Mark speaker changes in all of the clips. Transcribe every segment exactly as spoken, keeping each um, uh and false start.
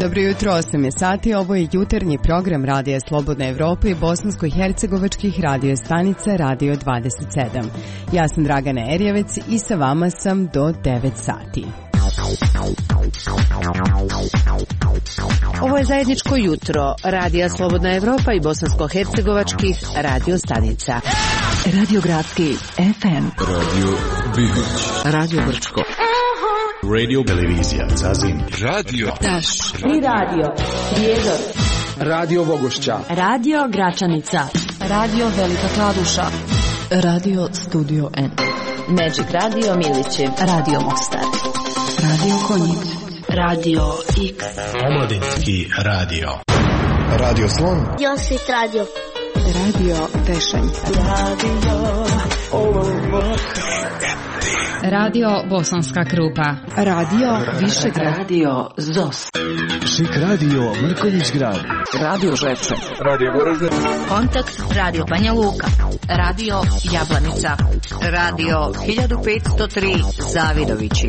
Speaker 1: Dobro jutro, osam je sati, ovo je jutarnji program Radija Slobodna Evropa i bosansko-hercegovačkih radio stanica Radio dvadeset sedam. Ja sam Dragana Erjevec i sa vama sam do devet sati.
Speaker 2: Ovo je zajedničko jutro Radija Slobodna Evropa i bosansko-hercegovačkih radio stanica. Radio Gradski F M,
Speaker 3: Radio Bibić,
Speaker 2: Radio Brčko,
Speaker 3: Radio Televizija Zazim, Radio
Speaker 2: Taš i Radio Prijedor,
Speaker 4: Radio Bogošća,
Speaker 2: Radio Gračanica, Radio Velika Kladuša, Radio Studio N, Magic Radio Milići, Radio Mostar, Radio Konjic, Radio X,
Speaker 5: Omladinski radio,
Speaker 3: Radio Slon,
Speaker 6: Josit Radio,
Speaker 2: Radio Tešanjca, Radio
Speaker 7: Radio Bosanska Krupa,
Speaker 2: Radio Višegrad, Radio Zos,
Speaker 5: Šik Radio Mrkonjić Grad,
Speaker 2: Radio Žepče,
Speaker 4: Radio Goražde,
Speaker 7: Kontakt Radio Banja Luka, Radio Jablanica, Radio hiljadu petsto tri Zavidovići.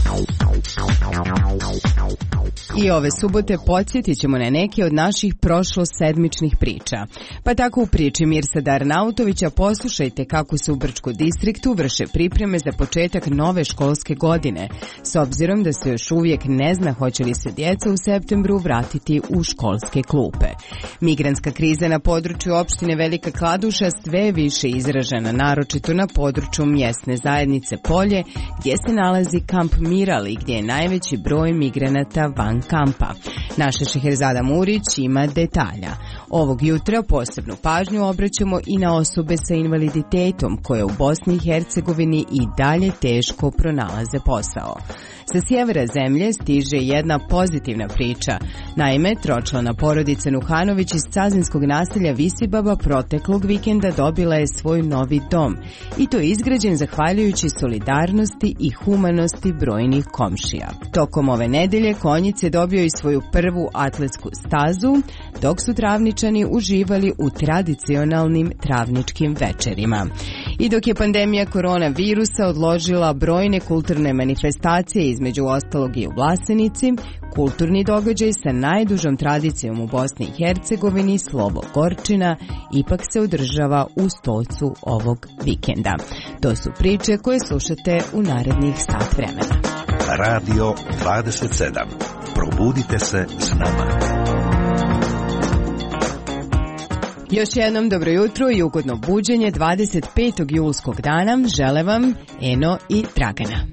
Speaker 1: I ove subote podsjetit ćemo na neke od naših prošlosedmičnih priča. Pa tako u priči Mirsada Arnautovića poslušajte kako se u Brčkom distriktu vrše pripreme za početak nove školske godine, s obzirom da se još uvijek ne zna hoće li se djeca u septembru vratiti u školske klupe. Migrantska kriza na području opštine Velika Kladuša sve je više izražena, naročito na području mjesne zajednice Polje, gdje se nalazi kamp Mirali, gdje je najveći broj migranata van kampa. Naša Šeherzada Murić ima detalja. Ovog jutra posebnu pažnju obraćamo i na osobe sa invaliditetom koje u Bosni i Hercegovini i dalje teško pronalaze posao. Sa sjevera zemlje stiže jedna pozitivna priča. Naime, tročlana porodica Nuhanović iz cazinskog naselja Visibaba proteklog vikenda dobila je svoj novi dom. I to je izgrađen zahvaljujući solidarnosti i humanosti brojnih komšija. Tokom ove nedelje Konjic je dobio i svoju prvu atletsku stazu, dok su travničani uživali u tradicionalnim travničkim večerima. I dok je pandemija koronavirusa odložila brojne kulturne manifestacije, između ostalog i u Vlasenici, kulturni događaj sa najdužom tradicijom u Bosni i Hercegovini, Slovo Gorčina, ipak se održava u Stocu ovog vikenda. To su priče koje slušate u narednih sat vremena.
Speaker 8: Radio dvadeset sedam. Probudite se s nama.
Speaker 1: Još jednom dobro jutro i ugodno buđenje dvadeset petog julskog dana žele vam Eno i Dragana.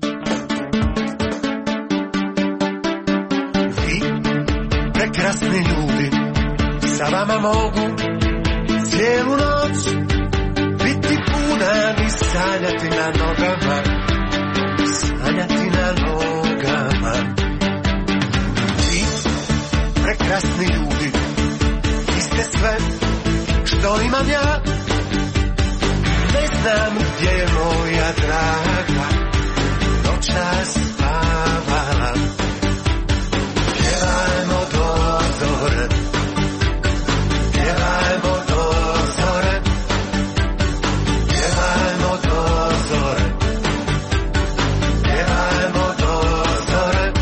Speaker 9: Vi, prekrasni ljudi, sa vama mogu cijelu noć biti puna i sanjati na nogama, sanjati na nogama. Vi, prekrasni ljudi, vi ste sve što imam ja, ne znam gdje je moja draga, noćas spavala. Pjevajmo do zore, pjevajmo do zore, pjevajmo do zore, pjevajmo do zore.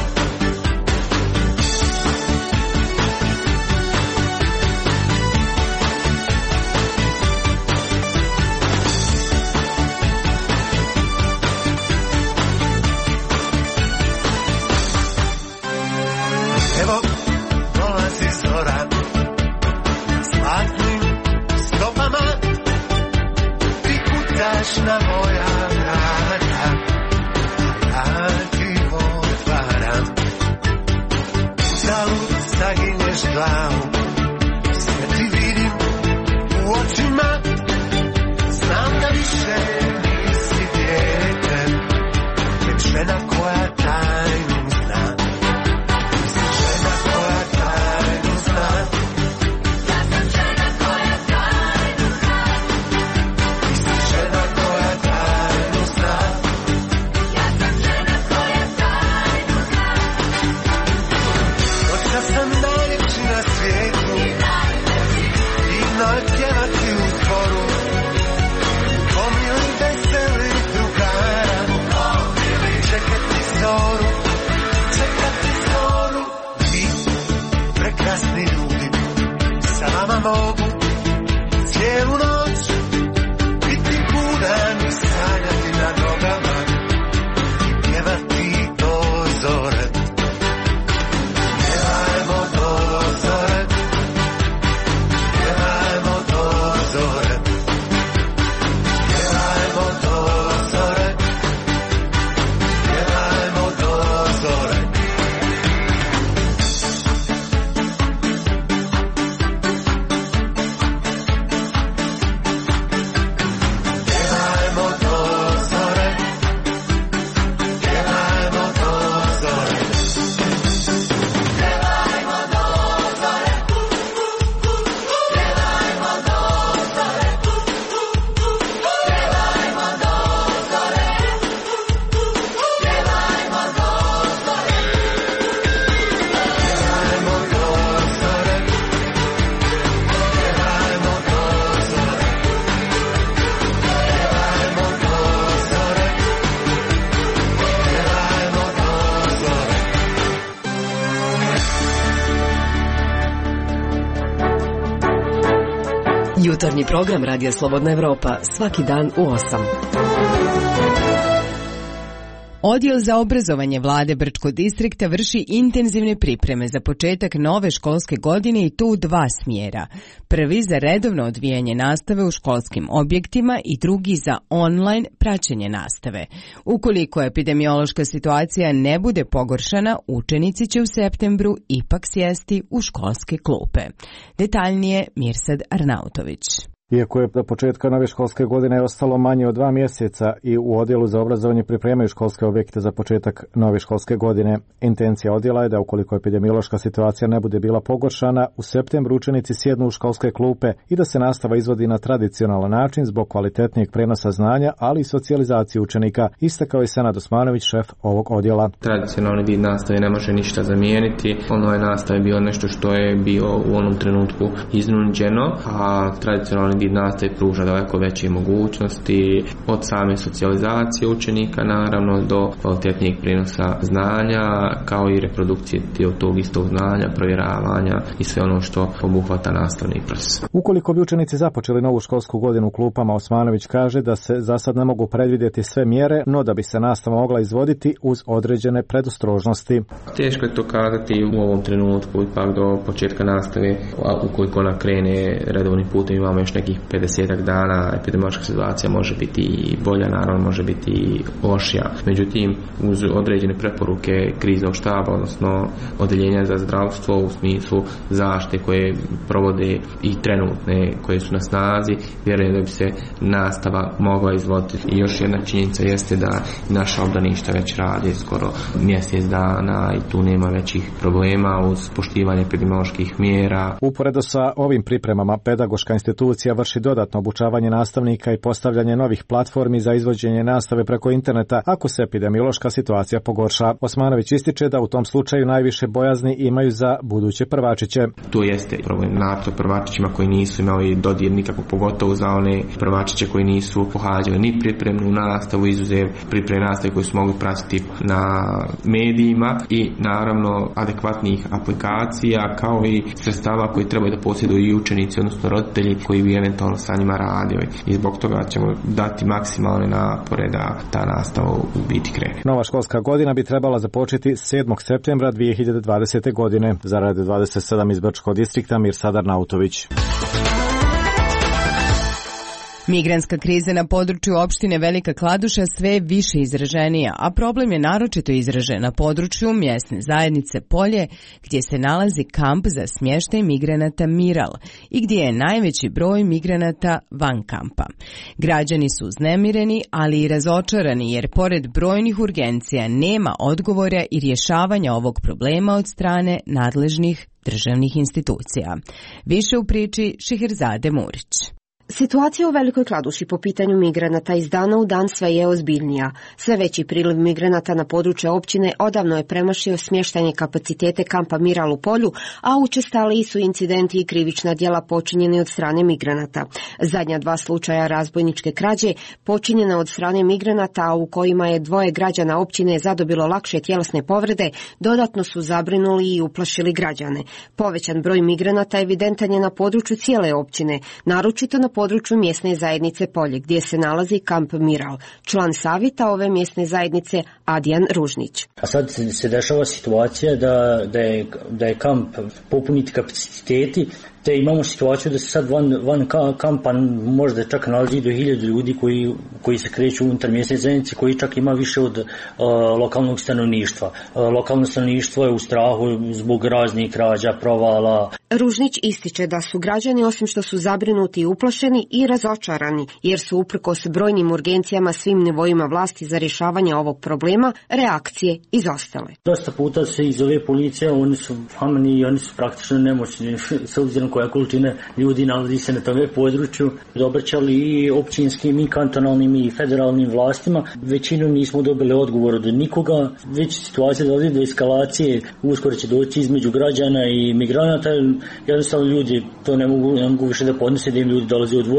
Speaker 6: Jutarnji program Radija Slobodna Evropa, svaki dan u osam.
Speaker 1: Odjel za obrazovanje vlade Brčkog distrikta vrši intenzivne pripreme za početak nove školske godine i to u dva smjera. Prvi za redovno odvijanje nastave u školskim objektima i drugi za online praćenje nastave. Ukoliko epidemiološka situacija ne bude pogoršana, učenici će u septembru ipak sjesti u školske klupe. Detaljnije Mirsad Arnautović.
Speaker 10: Iako je do početka nove školske godine ostalo manje od dva mjeseca i u odjelu za obrazovanje pripremaju školske objekte za početak nove školske godine, intencija odjela je da ukoliko epidemiološka situacija ne bude bila pogoršana, u septembru učenici sjednu u školske klupe i da se nastava izvodi na tradicionalan način zbog kvalitetnijeg prenosa znanja, ali i socijalizacije učenika, istakao je Senad Osmanović, šef ovog odjela.
Speaker 11: Tradicionalni vid nastave ne može ništa zamijeniti. Online nastave je bilo nešto što je bilo u onom trenutku iznuđeno, a tradicionalni vid nastave pruža daleko veće mogućnosti od same socijalizacije učenika naravno do kvalitetnijeg prenosa znanja kao i reprodukcije tog istog znanja, provjeravanja i sve ono što obuhvata nastavni proces.
Speaker 10: Ukoliko bi učenici započeli novu školsku godinu u klupama, Osmanović kaže da se za sad ne mogu predvidjeti sve mjere, no da bi se nastava mogla izvoditi uz određene predostrožnosti.
Speaker 11: Teško je to kazati u ovom trenutku, ipak do početka nastave, a ukoliko ona krene redovnim putem, imamo još nekih pedesetak dana, epidemiološka situacija može biti i bolja, naravno može biti i lošija. Međutim, uz određene preporuke kriznog štaba, odnosno odeljenja za zdravstvo u smislu zaštite koje provode i trenutne koje su na snazi, vjerujem da bi se nastava mogla izvoditi. I još jedna činjenica jeste da naša obdaništa već radi skoro mjesec dana i tu nema većih problema uz poštivanje epidemioloških mjera.
Speaker 10: Uporedo sa ovim pripremama, pedagoška institucija vrši dodatno obučavanje nastavnika i postavljanje novih platformi za izvođenje nastave preko interneta ako se epidemiološka situacija pogorša. Osmanović ističe da u tom slučaju najviše bojazni imaju za buduće prvačiće.
Speaker 11: Tu jeste problem nato prvačićima koji nisu imali dodir nikako, pogotovo za one prvačiće koji nisu pohađali ni pripremnu nastavu, izuzev pripremne nastave koji su mogli pratiti na medijima i naravno adekvatnih aplikacija kao i sredstava koji trebaju da posjeduju i učenici, odnosno roditelji koji bi eventualno sa njima radili. I zbog toga ćemo dati maksimalne napore da ta nastava u biti krene.
Speaker 10: Nova školska godina bi trebala započeti sedmog septembra dvije hiljade dvadesete. godine. Za Radio dvadeset sedam iz Brčkog distrikta, Mirsad Arnautović.
Speaker 1: Migrantska kriza na području opštine Velika Kladuša sve je više izraženija, a problem je naročito izražen na području mjesne zajednice Polje, gdje se nalazi kamp za smještaj migranata Miral i gdje je najveći broj migranata van kampa. Građani su uznemireni, ali i razočarani jer pored brojnih urgencija nema odgovora i rješavanja ovog problema od strane nadležnih državnih institucija. Više u priči Šiherzade Murić.
Speaker 12: Situacija u Velikoj Kladuši po pitanju migranata iz dana u dan sve je ozbiljnija. Sve veći priliv migranata na područje općine odavno je premašio smještajne kapacitete kampa Miral u Polju, a učestali su incidenti i krivična djela počinjeni od strane migranata. Zadnja dva slučaja razbojničke krađe počinjena od strane migranata, a u kojima je dvoje građana općine zadobilo lakše tjelesne povrede, dodatno su zabrinuli i uplašili građane. Povećan broj migranata evidentan je na području cijele općine, naročito na području mjesne zajednice Polje, gdje se nalazi kamp Miral. Član savjeta ove mjesne zajednice Adrian Ružnić.
Speaker 13: A sad se dešava situacija da, da, je, da je kamp popuniti kapaciteti, te imamo situaciju da se sad van, van kampa možda čak nalazi do hiljadu ljudi koji, koji se kreću unutar mjesne zajednice, koji čak ima više od uh, lokalnog stanovništva. Uh, lokalno stanovništvo je u strahu zbog raznih krađa, provala.
Speaker 12: Ružnić ističe da su građani, osim što su zabrinuti i uplašeni, i razočarani, jer su uprkos brojnim urgencijama svim nivoima vlasti za rješavanje ovog problema, reakcije izostale.
Speaker 13: Dosta puta se iz ove policije, oni su hamani i oni su praktično nemoćni, s obzirom koja količina ljudi nalazi se na tome području. Obraćali i općinskim, i kantonalnim, i federalnim vlastima. Većinom nismo dobili odgovor od nikoga. Već situacija dolazi do eskalacije, uskoro će doći između građana i migranata. Jednostavno ljudi to ne mogu, ne mogu više da podnose, da im ljudi dolaze u dvorište.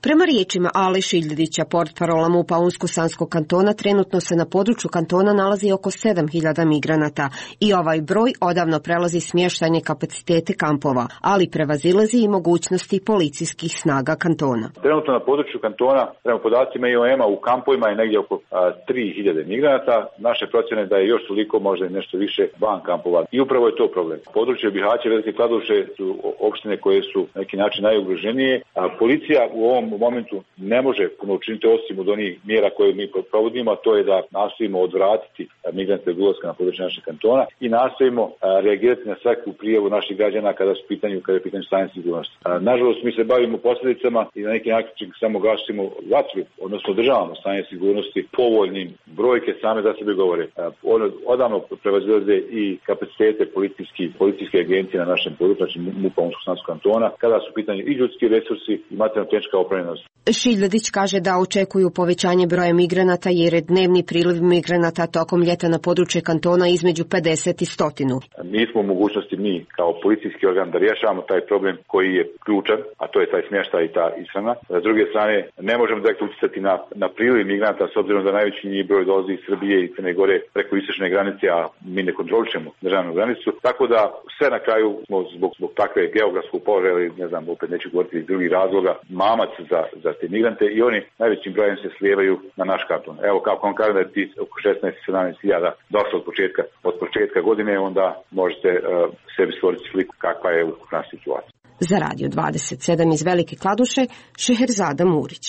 Speaker 12: Prema riječima Ale Šiljdića, portparola MUP-a Unsko-Sanskog kantona, trenutno se na području kantona nalazi oko sedam hiljada migranata i ovaj broj odavno prelazi smještajne kapacitete kampova, ali prevazilazi i mogućnosti policijskih snaga kantona.
Speaker 14: Trenutno na području kantona, prema podacima I O M-a, u kampovima je negdje oko tri hiljade migranata. Naše procjene da je još toliko, možda i nešto više van kampova. I upravo je to problem. Područje Bihaća, Velike Kladuše su opštine koje su na neki način najugroženije. A policija u ovom momentu ne može puno učiniti osim od onih mjera koje mi provodimo, a to je da nastojimo odvratiti migrante od ulaska na područje našeg kantona i nastojimo reagirati na svaku prijavu naših građana kada su pitanju, kada je pitanje stanje sigurnosti. Nažalost, mi se bavimo posljedicama i na neki način samo gasimo vatru, odnosno održavamo stanje sigurnosti povoljnim. Brojke same za sebe govore. Odavno prevazilaze i kapacitete policijski, policijske agencije na našem području, znači MUP-a Unsko-Sanskog kantona, kada su pitanje i ljudski resursi i materijalno-tehnička opremljenost.
Speaker 12: Šiljadić kaže da očekuju povećanje broja migranata jer je dnevni priliv migranata tokom ljeta na područje kantona između pedeset i stotinu.
Speaker 14: Mi smo u mogućnosti mi kao policijski organ da rješavamo taj problem koji je ključan, a to je taj smještaj i ta ishrana. S druge strane, ne možemo direktno utjecati na, na priliv migranata s obzirom da najveći broj dolazi iz Srbije i Crne Gore preko istočne granice, a mi ne kontrolišemo državnu granicu. Tako da sve na kraju smo zbog, zbog takve geografskog položaja, ne znam, opet neću govoriti iz drugih razloga, mamac za, za te migrante i oni najvećim brojem se slijevaju na naš kanton. Evo, kako vam kažem da je ti oko šesnaest sedamnaest hiljada došlo od početka, od početka godine, onda možete uh, sebi stvoriti sliku kakva je ukupna situacija.
Speaker 12: Za Radio dvadeset sedam iz Velike Kladuše, Šeherzada Murić.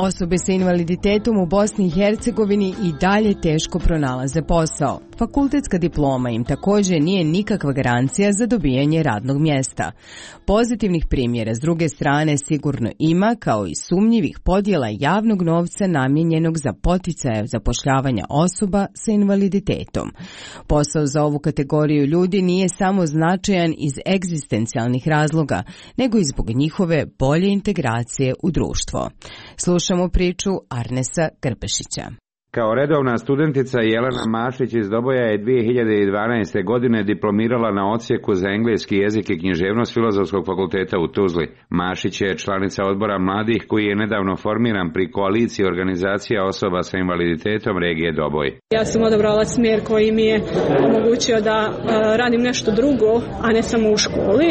Speaker 1: Osobe sa invaliditetom u Bosni i Hercegovini i dalje teško pronalaze posao. Fakultetska diploma im također nije nikakva garancija za dobijanje radnog mjesta. Pozitivnih primjera s druge strane sigurno ima, kao i sumnjivih podjela javnog novca namijenjenog za poticaje zapošljavanja osoba sa invaliditetom. Posao za ovu kategoriju ljudi nije samo značajan iz egzistencijalnih razloga, nego i zbog njihove bolje integracije u društvo. Slušamo priču Arnesa Grbešića.
Speaker 15: Kao redovna studentica Jelena Mašić iz Doboja je dvije hiljade dvanaeste. godine diplomirala na odsjeku za engleski jezik i književnost Filozofskog fakulteta u Tuzli. Mašić je članica odbora mladih koji je nedavno formiran pri koaliciji organizacija osoba sa invaliditetom regije Doboj.
Speaker 16: Ja sam odabrala smjer koji mi je omogućio da uh, radim nešto drugo, a ne samo u školi.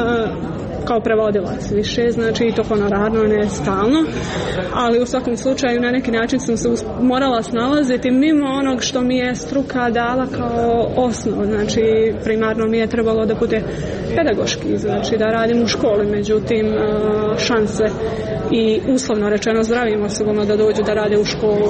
Speaker 16: Uh, kao prevodilac više, znači i to honorarno, ne stalno, ali u svakom slučaju na neki način sam se morala snalaziti mimo onog što mi je struka dala kao osnov, znači primarno mi je trebalo da bude pedagoški, znači da radim u školi, međutim šanse i uslovno rečeno zdravim osobama da dođu da rade u školu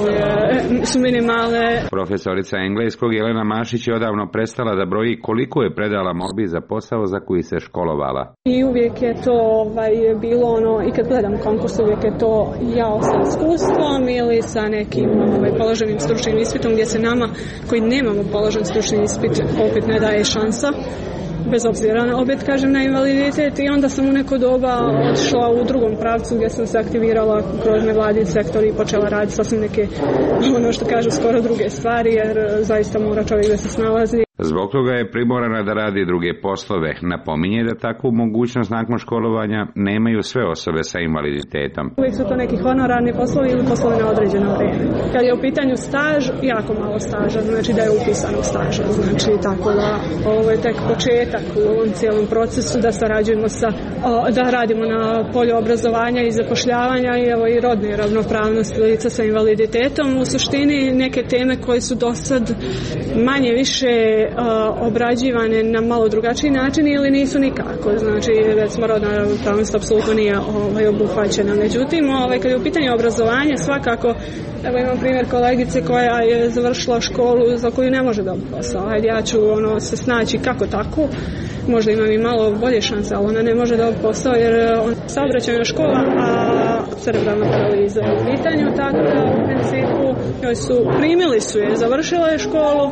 Speaker 16: su minimalne.
Speaker 15: Profesorica engleskog Jelena Mašić je odavno prestala da broji koliko je predala molbi za posao za koji se školovala.
Speaker 16: I uvijek je to ovaj, bilo ono, i kad gledam konkurs, uvijek je to jao sa iskustvom ili sa nekim ovaj, položenim stručnim ispitom gdje se nama koji nemamo položen stručni ispit opet ne daje šansa. Bez obzira na opet kažem na invaliditet i onda sam u neko doba otišla u drugom pravcu gdje sam se aktivirala kroz nevladin sektor i počela raditi sasvim neke, ono što kažu, skoro druge stvari jer zaista mora čovjek da se snalazi.
Speaker 15: Zbog toga je primorana da radi druge poslove. Napominje da takvu mogućnost nakon školovanja nemaju sve osobe sa invaliditetom.
Speaker 16: Uvijek su to neki honorarni poslovi ili poslovi na određeno vrijeme. Kad je u pitanju staž, jako malo staža, znači da je upisano staža. Znači tako da ovo je tek početak u ovom cijelom procesu da sarađujemo sa, da radimo na polju obrazovanja i zapošljavanja i evo i rodne ravnopravnosti lica sa invaliditetom. U suštini neke teme koje su do sad manje više obrađivane na malo drugačiji način ili nisu nikako. Znači, recimo, rodna ravnopravnost apsolutno nije ovaj, obuhvaćena. Međutim, ovaj, kad je u pitanju obrazovanja, svakako, evo imam primjer kolegice koja je završila školu za koju ne može dobiti posao. Ajde, ja ću ono, se snaći kako tako. Možda imam i malo bolje šanse, ali ona ne može dobiti posao jer on saobraćajna škola, a cerebralna paraliza je u pitanju, tako da u principu joj su, primili su je, završila je školu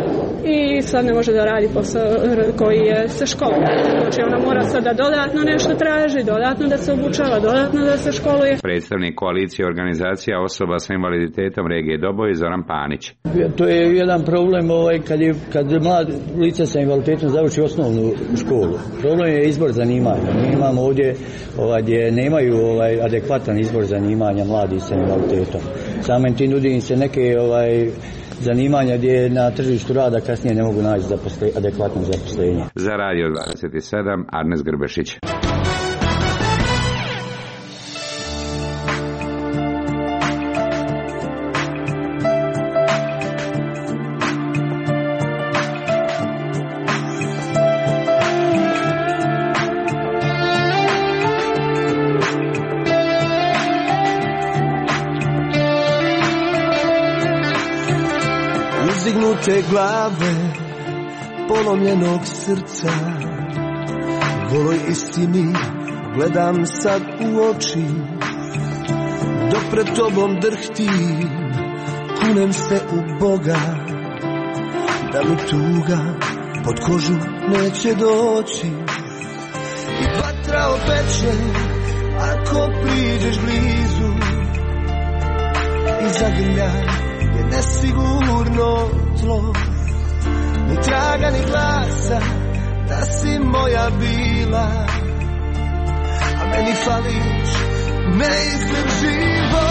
Speaker 16: i sad ne može da radi posao koji je sa školom. Znači ona mora sad da dodatno nešto traži, dodatno da se obučava, dodatno da se školuje.
Speaker 15: Predstavnik koalicije organizacija osoba sa invaliditetom regije Doboj Zoran Panić.
Speaker 17: To je jedan problem ovaj, kad, je, kad mlad lice sa invaliditetom završi osnovnu školu. Problem je izbor zanimanja. Mi imamo ovdje ovaj, gdje nemaju ovaj, adekvatan izbor zanimanja mladi sa invaliditetom. Samim tim nudi im se neke ovaj, zanimanja gdje na tržištu rada kasnije ne mogu naći zaposle, adekvatno zaposlenje.
Speaker 15: Za Radio dvadeset sedam, Arnes Grbešić.
Speaker 18: Uzdignute glave, polomljenog srca, goloj istini gledam sad u oči, dok pred tobom drhtim, kunem se u Boga, da mi tuga pod kožu neće doći. I vatra opeče ako priđeš blizu i zagrljaj je nesigurno tlo, ni traga ni glasa da si moja bila, a meni fališ neizlječivo.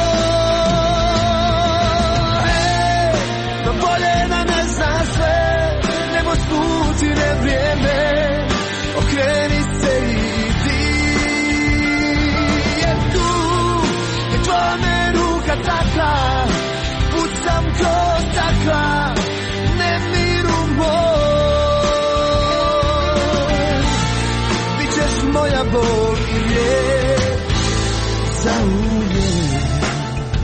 Speaker 18: Ej, da bolje da ne zna sve, nebo sputine vrijeme, okreni se i ti, jer tu je tvoja me ruka takla, pucam ko stakla, nemiru moj. Bićeš moja bol i lijek za uvijek.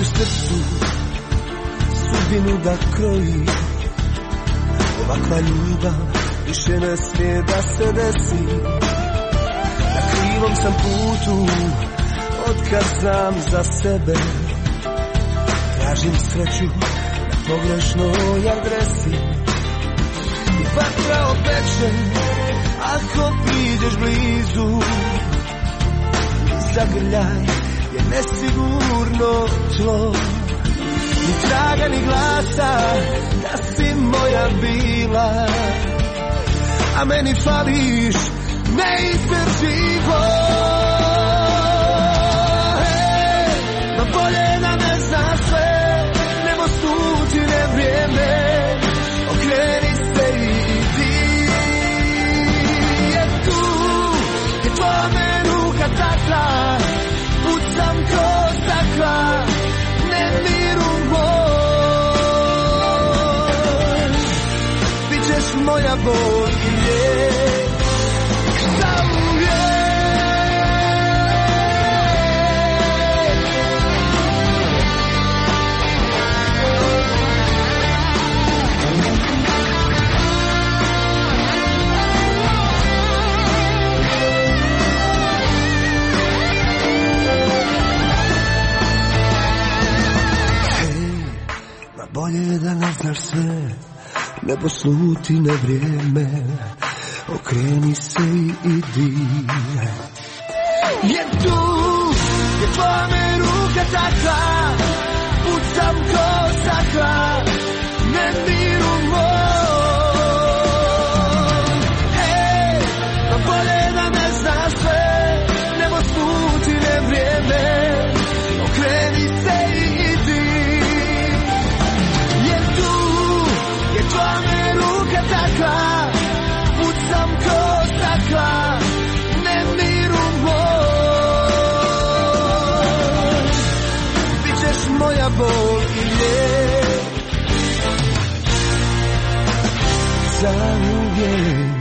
Speaker 18: u srcu sudbinu da kroji. Ovakva ljubav više ne smije da se desi. Na krivom sam putu, otkad znam za sebe. Tražim sreću na pogrešnoj adresi. Vatra opeče ako priđeš blizu. Zagrljaj je nesigurno tlo. Ni traga ni glasa da si moja bila, a meni fališ neizdrživo. Hey, ma bolje da ne znaš sve, nego stutine vrijeme. Okreni se i idi, jer tu je tvoja me ruka takla. Pucam kroz stakla, nemiru moj. Bićeš moja bol i lijek zauvijek. Bolje da ne znaš sve, nebo sluti na vrijeme. Okreni se i idi, jer tu je tvoja me ruka takla. Pucam ko stakla, nemiru moj. Ej, pa bolje da ne znaš sve, nebo sluti na vrijeme. Okreni se i idi, tvoja me ruka takla. Pucam ko stakla, nemiru moj. Bićeš moja bol i lijek zauvijek.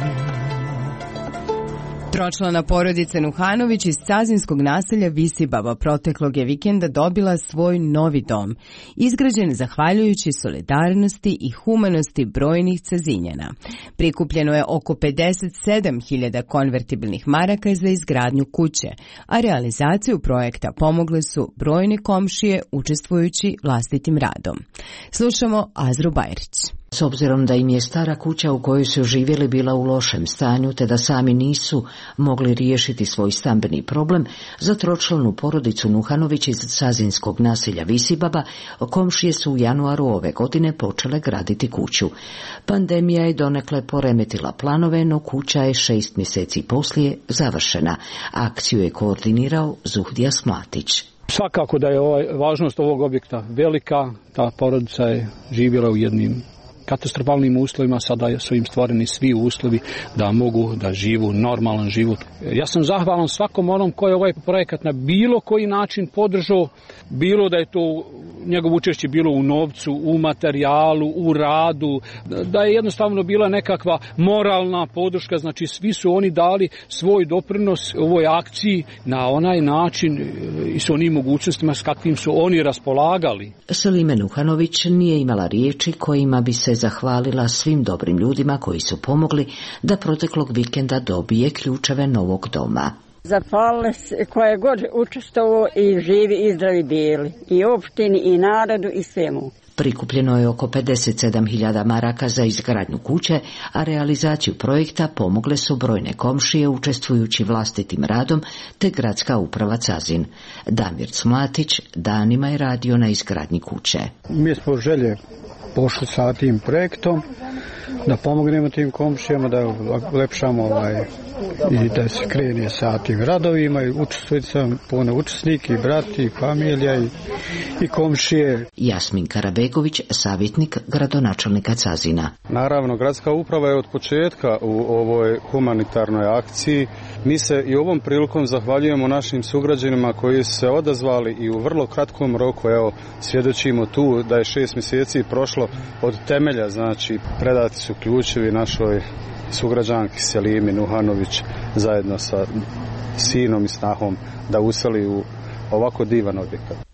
Speaker 1: Tročlana porodica Nuhanović iz Cazinskog naselja Visibaba proteklog je vikenda dobila svoj novi dom, izgrađen zahvaljujući solidarnosti i humanosti brojnih Cazinjana. Prikupljeno je oko pedeset sedam hiljada konvertibilnih maraka za izgradnju kuće, a realizaciju projekta pomogle su brojne komšije učestvujući vlastitim radom. Slušamo Azru Bajrić.
Speaker 2: S obzirom da im je stara kuća u kojoj su živjeli bila u lošem stanju, te da sami nisu mogli riješiti svoj stambeni problem, za tročlanu porodicu Nuhanović iz Cazinskog naselja Visibaba komšije su u januaru ove godine počele graditi kuću. Pandemija je donekle poremetila planove, no kuća je šest mjeseci poslije završena. Akciju je koordinirao Zuhdija Smlatić.
Speaker 19: Svakako da je ovaj, važnost ovog objekta velika. Ta porodica je živjela u jednim katastrofalnim uslovima, sada su im stvoreni svi uslovi da mogu da živu normalan život. Ja sam zahvalan svakom onom koji je ovaj projekat na bilo koji način podržao, bilo da je to njegovo učešće bilo u novcu, u materijalu, u radu, da je jednostavno bila nekakva moralna podrška, znači svi su oni dali svoj doprinos ovoj akciji na onaj način i s onim mogućnostima s kakvim su oni raspolagali.
Speaker 2: Selime Nuhanović nije imala riječi kojima bi se zahvalila svim dobrim ljudima koji su pomogli da proteklog vikenda dobije ključeve novog doma.
Speaker 20: Zahvalila se koje god učestvovao i živi i zdravi bili, i opštini i narodu i svemu.
Speaker 2: Prikupljeno je oko pedeset sedam hiljada maraka za izgradnju kuće, a realizaciju projekta pomogle su brojne komšije učestvujući vlastitim radom te gradska uprava Cazin. Damir Cmlatić danima je radio na izgradnji kuće.
Speaker 21: Mi smo želje pošli sa tim projektom da pomognemo tim komšijama, da ulepšamo ovaj, i da se krene sa tim radovima i učestvujete sam puno učesniki, brati, familija i, i komšije.
Speaker 2: Jasmin Karabegović, savjetnik gradonačelnika Cazina.
Speaker 22: Naravno, gradska uprava je od početka u ovoj humanitarnoj akciji. Mi se i ovom prilikom zahvaljujemo našim sugrađanima koji su se odazvali i u vrlo kratkom roku, evo, svjedočimo tu da je šest mjeseci prošlo od temelja, znači predati su ključevi našoj sugrađanki Selimi Nuhanović zajedno sa sinom i snahom da useli u ovako divan objekat.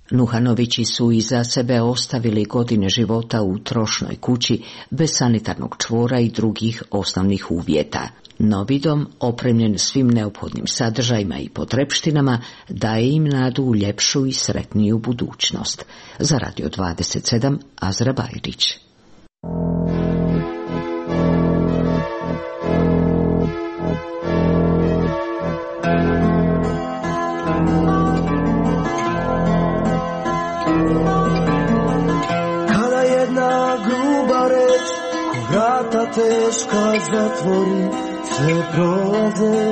Speaker 2: Nuhanovići su iza sebe ostavili godine života u trošnoj kući bez sanitarnog čvora i drugih osnovnih uvjeta. Novi dom, opremljen svim neophodnim sadržajima i potrepštinama, daje im nadu u ljepšu i sretniju budućnost. Za Radio dvadeset sedam, Azra Bajrić.
Speaker 18: Kada jedna gruba reč ko vrata teška zatvori, sve prolaze.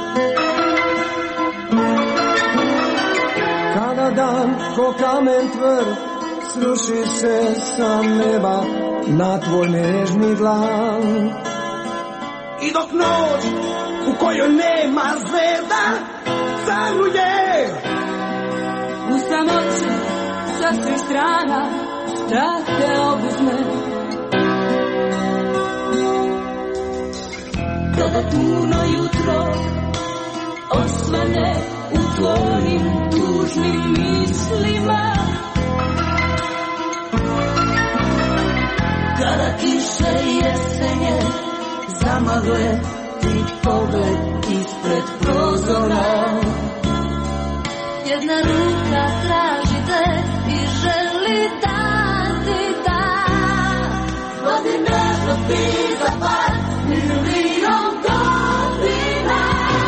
Speaker 18: Kada dan ko kamen tvrd sruši se sa neba na tvoj nežni dlan, i dok noć u kojoj nema zvezda sanuje
Speaker 3: u samoći sa svih strana, strah te obuzme. Kada puno jutro osvane u tvojim tužnim mislima, kada kiše jesenje zamagle ti pogled ispred prozora, jedna ruka traži te i želi da ti da, vodi nežno ti za par milion godina.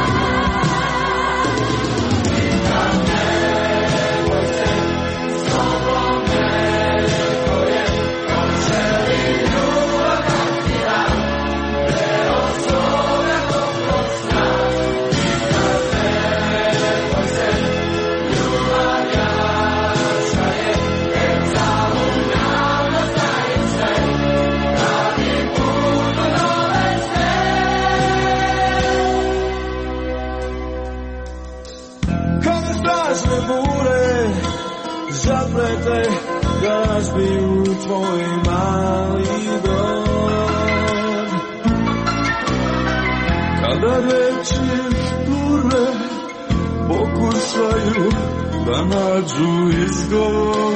Speaker 3: Nikad nemoj se s tobom neko je, on želi ljubav da ti da, ne od svoga toplog sna. Nikad nemoj se, ljubav jača je, tek samo nam na zajedce, pravi put u nove sne.
Speaker 18: Kada strašne bure zaplete da razbiju tvoj mali dom, kada reči šture pokušaju da nađu izgovor,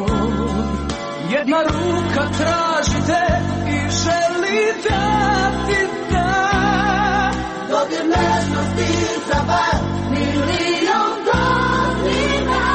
Speaker 18: jedna ruka traži te i želi da ti da, dodir nežnosti za bar milion godina.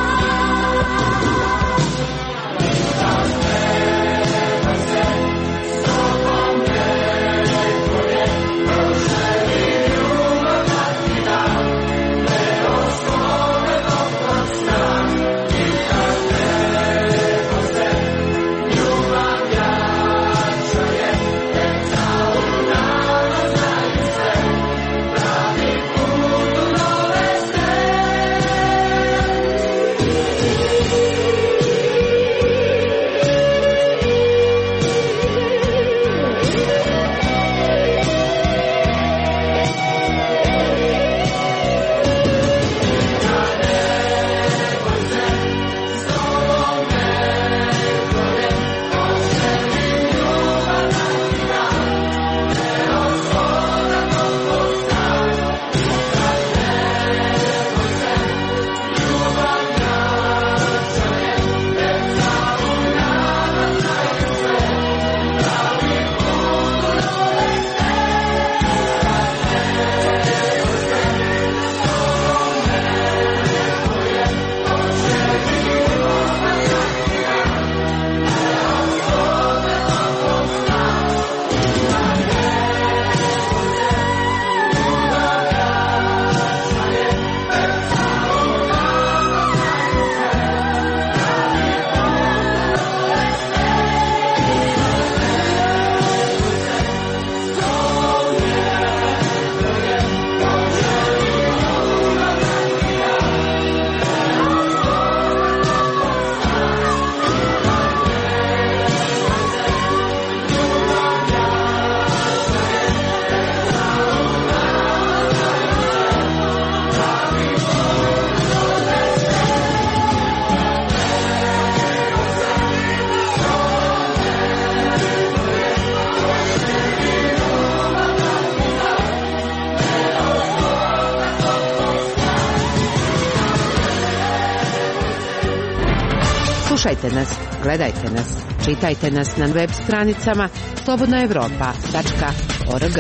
Speaker 18: Nikad nemoj se s tobom neko je, on želi ljubav da ti da, ne od svoga toplog sna. Nikad nemoj se, ljubav jača je, tek zauvijek znaju se, pravi put u nove
Speaker 4: Slušajte nas, gledajte nas, čitajte nas na web stranicama slobodna evropa tačka org.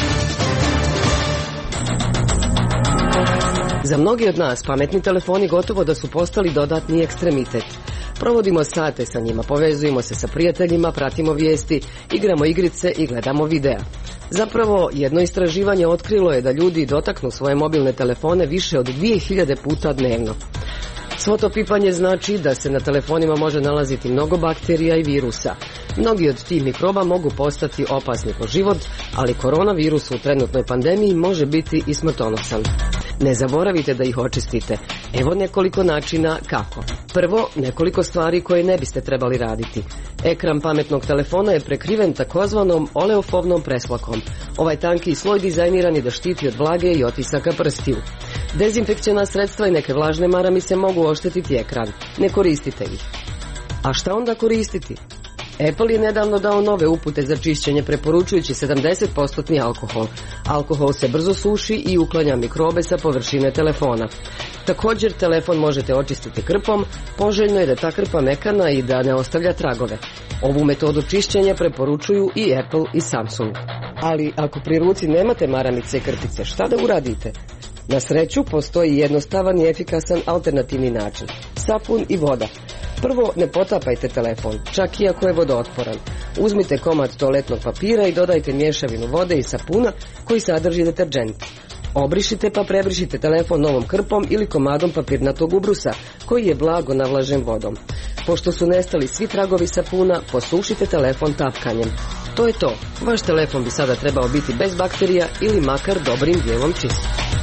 Speaker 6: Za mnogi od nas pametni telefoni gotovo da su postali dodatni ekstremitet. Provodimo sate sa njima, povezujemo se sa prijateljima, pratimo vijesti, igramo igrice i gledamo videa. Zapravo, jedno istraživanje otkrilo je da ljudi dotaknu svoje mobilne telefone više od dvije hiljade puta dnevno. Svo to pipanje znači da se na telefonima može nalaziti mnogo bakterija i virusa. Mnogi od tih mikroba mogu postati opasni po život, ali koronavirus u trenutnoj pandemiji može biti i smrtonosan. Ne zaboravite da ih očistite. Evo nekoliko načina kako. Prvo, nekoliko stvari koje ne biste trebali raditi. Ekran pametnog telefona je prekriven takozvanom oleofobnom preslakom. Ovaj tanki sloj dizajniran je da štiti od vlage i otisaka prstiju. Dezinfekciona sredstva i neke vlažne maramice mogu oštetiti ekran. Ne koristite ih. A šta onda koristiti? Apple je nedavno dao nove upute za čišćenje preporučujući sedamdeset posto alkohol. Alkohol se brzo suši i uklanja mikrobe sa površine telefona. Također, telefon možete očistiti krpom, poželjno je da ta krpa mekana i da ne ostavlja tragove. Ovu metodu čišćenja preporučuju i Apple i Samsung. Ali ako pri ruci nemate maramice i krpice, šta da uradite? Na sreću, postoji jednostavan i efikasan alternativni način. Sapun i voda. Prvo, ne potapajte telefon, čak i ako je vodootporan. Uzmite komad toaletnog papira i dodajte mješavinu vode i sapuna koji sadrži deterdžent. Obrišite pa prebrišite telefon novom krpom ili komadom papirnatog ubrusa koji je blago navlažen vodom. Pošto su nestali svi tragovi sapuna, posušite telefon tapkanjem. To je to. Vaš telefon bi sada trebao biti bez bakterija ili makar dobrim dijelom čist.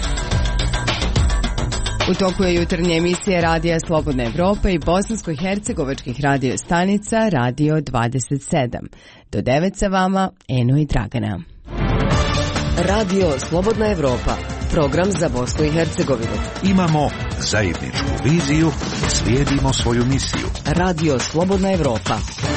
Speaker 1: U toku je jutarnje emisije Radija Slobodna Evropa i bosansko-hercegovačkih radio stanica Radio dvadeset sedam. Do devet sa vama Eno i Dragana.
Speaker 6: Radio Slobodna Evropa, program za Bosnu i Hercegovinu.
Speaker 8: Imamo zajedničku viziju, slijedimo svoju misiju.
Speaker 6: Radio Slobodna Evropa.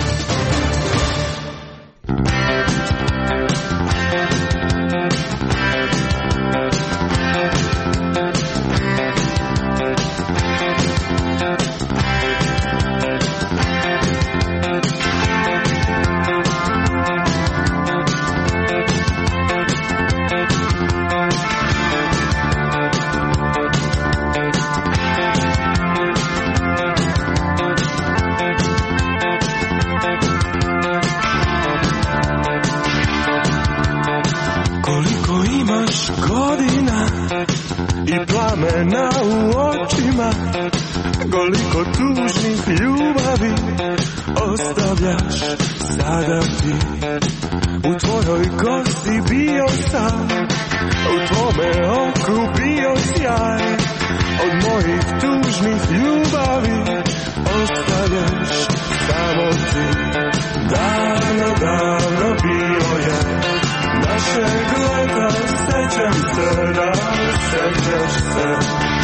Speaker 18: Plamena u očima, koliko tužnih ljubavi ostavljaš sada ti. U tvojoj kosti bio sam, u tvome oku bio sjaj. Od mojih tužnih ljubavi ostavljaš samo ti. Davno, davno bilo je našeg leta, sećam se da sećaš se.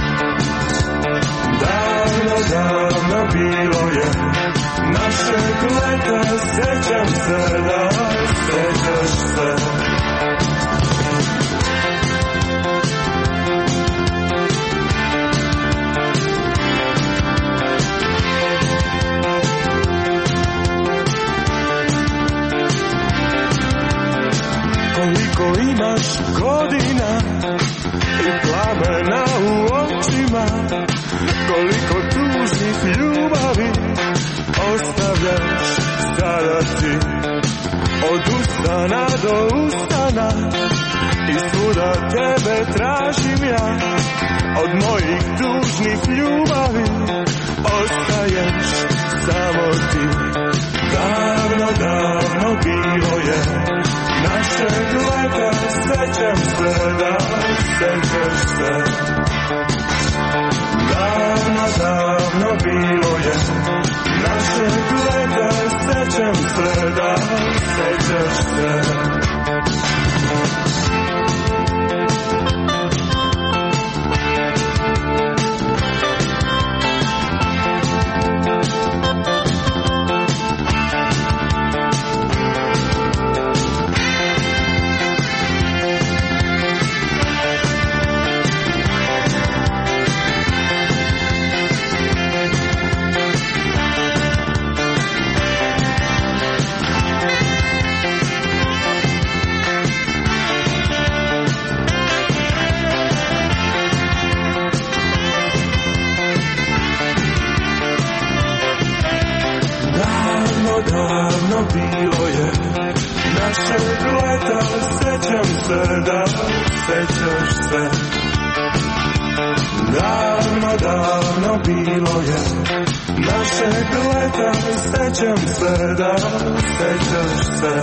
Speaker 18: Davno, davno bilo je našeg leta, sećam se da sećaš se. Koliko imaš godina i plamena u očima, koliko tužnih ljubavi ostavljaš sada ti. Od ustana do ustana i svuda tebe tražim ja. Od mojih tužnih ljubavi ostaješ samo ti. Davno, davno bilo je našeg leta, sećam se da sećaš se. Davno, davno bilo je našeg leta, sećam se da sećaš se.
Speaker 3: davno bilo je našeg leta, sećam se da sećaš se. Davno, davno bilo je našeg leta, sećam se da sećaš se.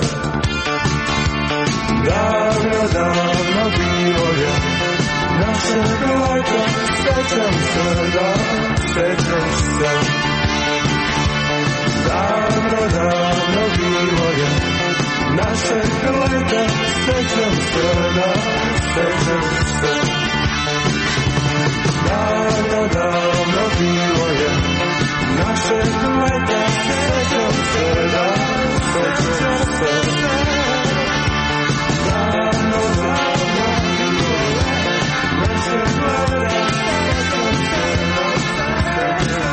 Speaker 3: Davno, davno bilo je našeg leta, sećam se da sećaš se. Davno, davno bilo je našeg leta, sećam se da sećaš se. Davno, davno bilo je našeg leta, sećam se da sećaš se. Davno, davno bilo je našeg leta, sećam se da sećaš se.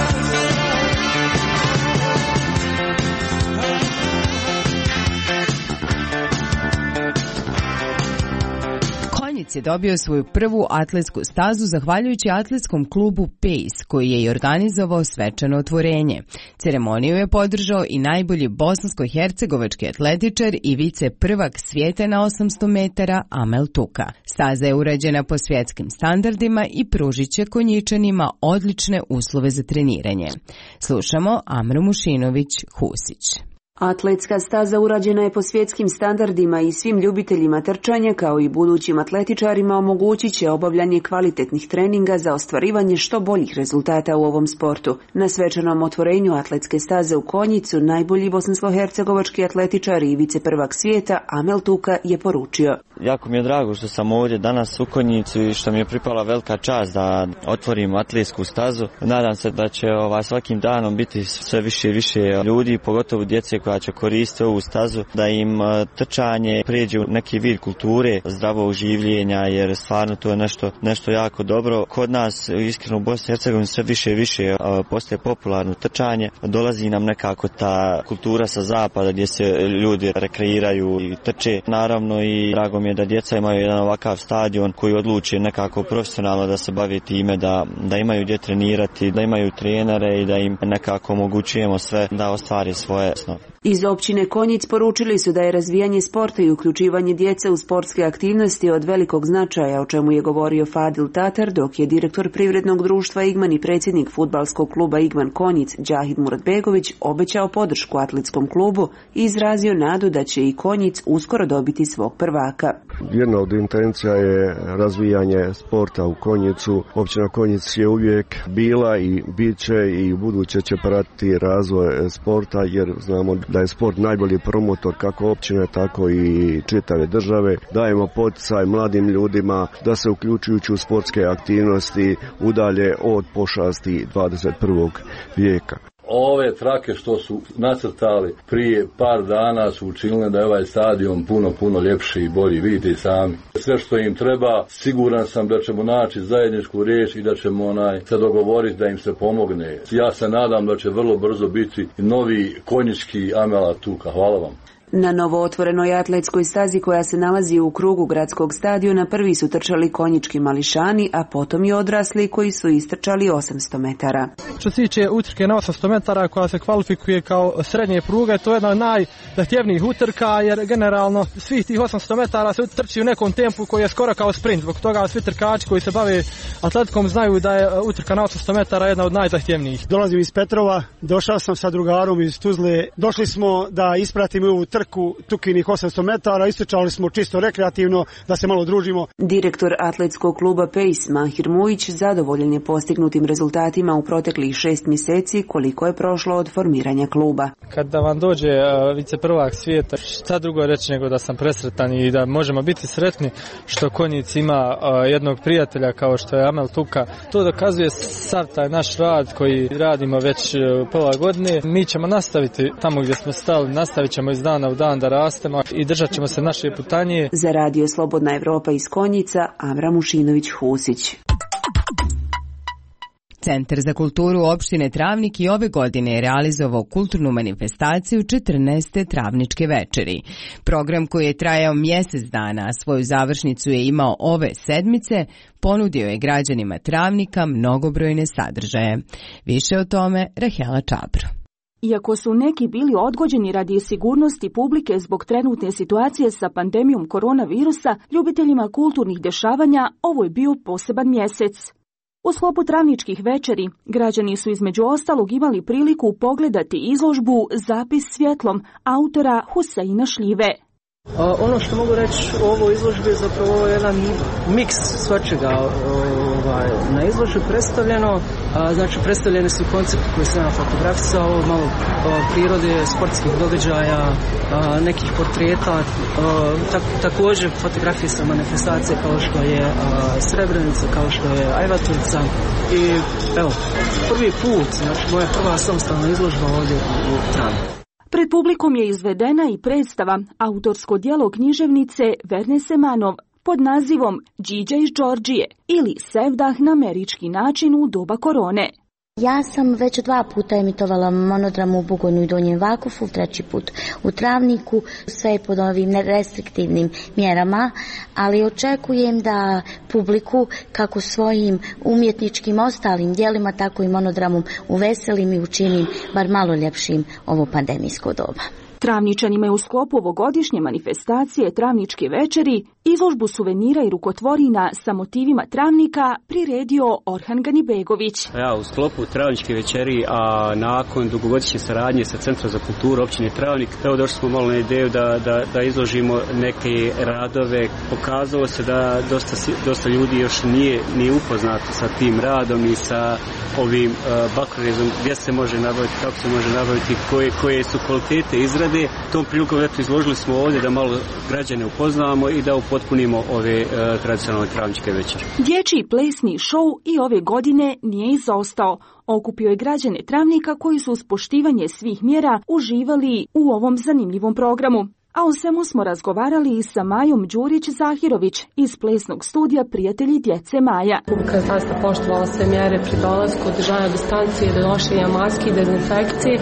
Speaker 1: Konjic je dobio svoju prvu atletsku stazu zahvaljujući atletskom klubu Pace, koji je i organizovao svečano otvorenje. Ceremoniju je podržao i najbolji bosansko-hercegovački atletičar i vice prvak svijeta na osamsto metara Amel Tuka. Staza je urađena po svjetskim standardima i pružit će konjičanima odlične uslove za treniranje. Slušamo Amru Mušinović-Husić.
Speaker 5: Atletska staza urađena je po svjetskim standardima i svim ljubiteljima trčanja kao i budućim atletičarima omogućit će obavljanje kvalitetnih treninga za ostvarivanje što boljih rezultata u ovom sportu. Na svečanom otvorenju atletske staze u Konjicu najbolji bosansko-hercegovački atletičar i viceprvak svijeta Amel Tuka je poručio:
Speaker 7: Jako mi je drago što sam ovdje danas u Konjicu i što mi je pripala velika čast da otvorim atletsku stazu. Nadam se da će ovaj, svakim danom biti sve više i više ljudi, pogotovo djece koja će koristiti ovu stazu, da im trčanje pređe u neki vid kulture, zdravog življenja, jer stvarno to je nešto, nešto jako dobro. Kod nas, iskreno u Bosni i Hercegovini, sve više i više postaje popularno trčanje. Dolazi nam nekako ta kultura sa zapada gdje se ljudi rekreiraju i trče. Naravno i drago mi je da djeca imaju jedan ovakav stadion koji odluči nekako profesionalno da se bavi time, da, da imaju gdje trenirati, da imaju trenere i da im nekako omogućujemo sve da ostvari svoje snove.
Speaker 5: Iz općine Konjic poručili su da je razvijanje sporta i uključivanje djece u sportske aktivnosti od velikog značaja, o čemu je govorio Fadil Tatar, dok je direktor privrednog društva Igman i predsjednik fudbalskog kluba Igman Konjic Đahid Muratbegović obećao podršku atletskom klubu i izrazio nadu da će i Konjic uskoro dobiti svog prvaka.
Speaker 23: Jedna od intencija je razvijanje sporta u Konjicu. Općina Konjic je uvijek bila i bit će i u buduće će pratiti razvoj sporta, jer znamo da je sport najbolji promotor kako općine, tako i čitave države. Dajemo poticaj mladim ljudima da se uključujući u sportske aktivnosti udalje od pošasti dvadeset prvog vijeka.
Speaker 24: Ove trake što su nacrtali prije par dana su učinile da je ovaj stadion puno, puno ljepši i bolji. Vidite i sami. Sve što im treba, siguran sam da ćemo naći zajedničku riječ i da ćemo onaj se dogovoriti da im se pomogne. Ja se nadam da će vrlo brzo biti novi konjički Amela Tuka. Hvala vam.
Speaker 5: Na novo otvorenoj atletskoj stazi koja se nalazi u krugu gradskog stadiona prvi su trčali konjički mališani, a potom i odrasli koji su istrčali osamsto metara.
Speaker 25: Što se tiče utrke na osamsto metara koja se kvalifikuje kao srednje pruge, to je jedna od najzahtjevnijih utrka, jer generalno svih tih osamsto metara se trči u nekom tempu koji je skoro kao sprint. Zbog toga svi trkači koji se bave atletikom znaju da je utrka na osamsto metara jedna od najzahtjevnijih.
Speaker 26: Dolazim iz Petrova, došao sam sa drugarom iz Tuzle. Došli smo da ispratimo ovu trku Tukinih osamsto metara, istrčali smo čisto rekreativno da se malo družimo.
Speaker 5: Direktor atletskog kluba Pace Mahir Mujić zadovoljan je postignutim rezultatima u proteklih šest mjeseci koliko je prošlo od formiranja kluba.
Speaker 25: Kada vam dođe uh, viceprvak svijeta, šta drugo reći nego da sam presretan i da možemo biti sretni što Konjic ima uh, jednog prijatelja kao što je Amel Tuka. To dokazuje sav taj naš rad koji radimo već uh, pola godine. Mi ćemo nastaviti tamo gdje smo stali, nastavit ćemo iz dana u dan da rastemo i držat ćemo se naše putanje.
Speaker 5: Za radio Slobodna Evropa iz Konjica, Amra Mušinović-Husić.
Speaker 1: Centar za kulturu opštine Travnik i ove godine je realizovao kulturnu manifestaciju četrnaeste Travničke večeri. Program koji je trajao mjesec dana, a svoju završnicu je imao ove sedmice, ponudio je građanima Travnika mnogobrojne sadržaje. Više o tome Rahela Čabro.
Speaker 9: Iako su neki bili odgođeni radi sigurnosti publike zbog trenutne situacije sa pandemijom koronavirusa, ljubiteljima kulturnih dešavanja ovo je bio poseban mjesec. U sklopu Travničkih večeri građani su između ostalog imali priliku pogledati izložbu Zapis svjetlom autora Huseina Šljive.
Speaker 10: A, ono što mogu reći o ovoj izložbi je zapravo jedan miks svačega ovaj, na izložbi predstavljeno. A, znači predstavljeni su koncepti koji sam ja fotografisao, malo a, prirode, sportskih događaja, a, nekih portreta, a, tak, također fotografije sa manifestacije kao što je a, Srebrenica, kao što je Ajvatovca. I evo, prvi put, znači moja prva samostalna izložba ovdje u, u Travniku.
Speaker 9: Pred publikom je izvedena i predstava, autorsko djelo književnice Verne Semanov pod nazivom Điđa iz Đorđije ili Sevdah na američki način u doba korone.
Speaker 11: Ja sam već dva puta emitovala monodramu u Bugojnu i Donjem Vakufu, treći put u Travniku, sve je pod ovim nerestriktivnim mjerama, ali očekujem da publiku kako svojim umjetničkim ostalim djelima, tako i monodramom uveselim i učinim bar malo ljepšim ovo pandemijsko doba.
Speaker 9: Travničanima je u sklopu ovogodišnje manifestacije Travničke večeri izložbu suvenira i rukotvorina sa motivima Travnika priredio Orhan Ganibegović.
Speaker 12: Ja, u sklopu Travničke večeri, a nakon dugogodišnje saradnje sa Centrom za kulturu općine Travnik, evo došli smo malo na ideju da, da, da izložimo neke radove. Pokazalo se da dosta, dosta ljudi još nije, nije upoznato sa tim radom i sa ovim uh, bakrorezom, gdje se može nabaviti, kako se može nabaviti, koje, koje su kvalitete izrade. Tom prilikom eto izložili smo ovdje da malo građane upoznamo i da upotpunimo ove uh, tradicionalne travničke večeri.
Speaker 9: Dječji plesni šou i ove godine nije izostao. Okupio je građane Travnika koji su uz poštivanje svih mjera uživali u ovom zanimljivom programu. A o svemu smo razgovarali i sa Majom Đurić-Zahirović iz plesnog studija Prijatelji djece Maja.
Speaker 13: Publika je zaista poštovala sve mjere pri dolasku, održanja distancije, donošenja maski, dezinfekcije.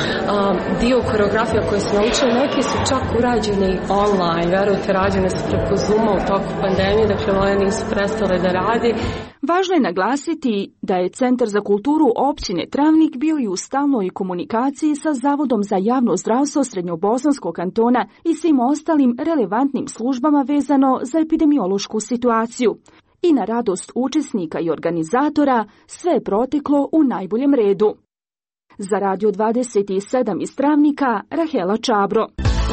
Speaker 13: Dio koreografija koje su naučili, neki su čak urađeni online, verujte, rađene su preko Zooma u toku pandemije, dakle one nisu prestale da radi.
Speaker 9: Važno je naglasiti da je Centar za kulturu općine Travnik bio i u stalnoj komunikaciji sa Zavodom za javno zdravstvo Srednjobosanskog kantona i svim ostalim relevantnim službama vezano za epidemiološku situaciju. I na radost učesnika i organizatora sve je proteklo u najboljem redu. Za Radio dvadeset sedam iz Travnika, Rahela Čabro.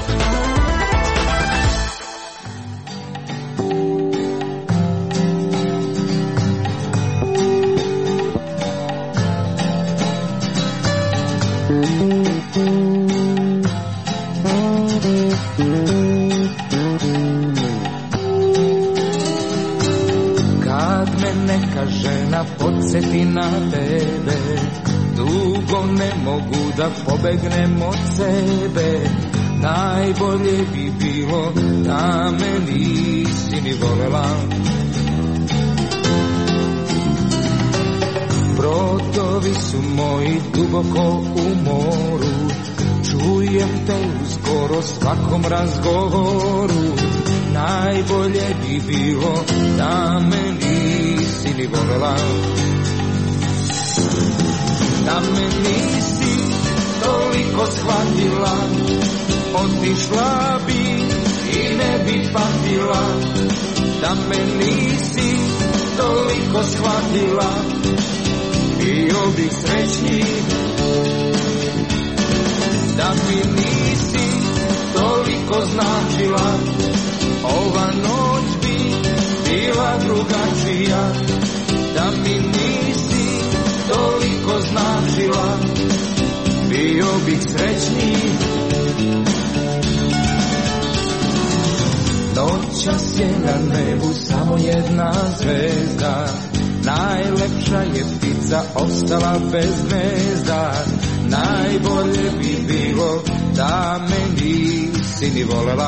Speaker 14: Kad me neka žena podsjeti na tebe, dugo ne mogu da pobegnem od sebe. Najbolje bi bilo da me nisi ni volela. Brodovi su moji duboko u moru, čujem te u skoro svakom razgovoru. Najbolje bi bilo da me nisi ni volela. Da me nisi toliko shvatila, otišla bi i ne bi patila. Da me nisi toliko shvatila, bio bih srećniji. Da mi nisi toliko značila, ova noć bi bila drugačija. Da mi nisi toliko značila, bio bih srećniji. Noćas je na nebu samo jedna zvezda, najlepša je ptica ostala bez gnezda. Najbolje bi bilo da me nisi ni volela.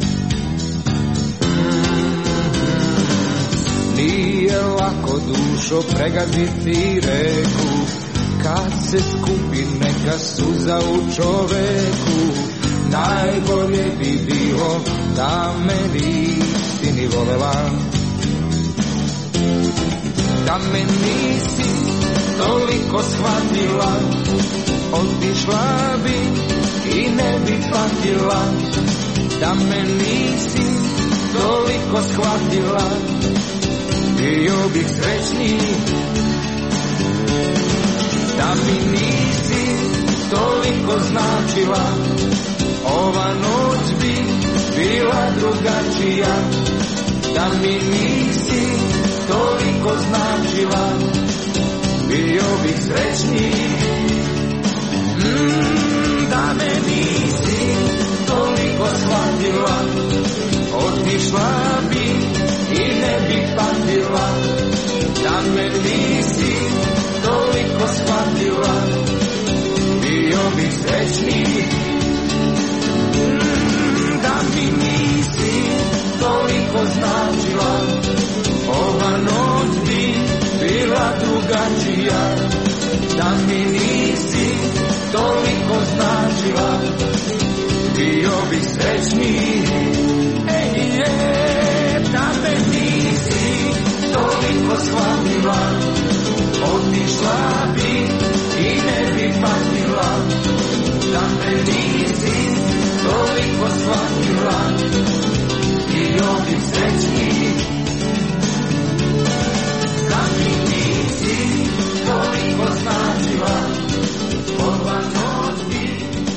Speaker 14: Nije lako dušo pregaziti reku, kad se skupi neka suza u čoveku. Najbolje bi bilo da me nisi ni volela. Da me nisi toliko shvatila, otišla bi i ne bi patila, da me nisi toliko shvatila, bio bih srećniji. Da mi nisi toliko značila, ova noć bi bila drugačija. Da mi nisi toliko značila, bio bih srećniji. Mm, da me nisi toliko shvatila, otišla bi i ne bi patila. Da me nisi toliko shvatila, bio bih srećniji. Mm, da mi nisi toliko značila, ova noć bi bila drugačija. Da mi nisi toliko značila, bio bih srećniji. Ej, je, da me nisi toliko shvatila, otišla bi i ne bi patila. Da me nisi toliko shvatila, bio bih srećniji. Da mi nisi toliko značila, ova noć bi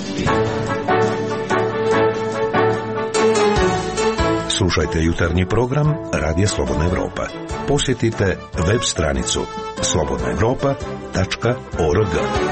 Speaker 8: Slušajte jutarnji program Radija Slobodna Evropa. Posjetite web stranicu slobodna evropa tačka org.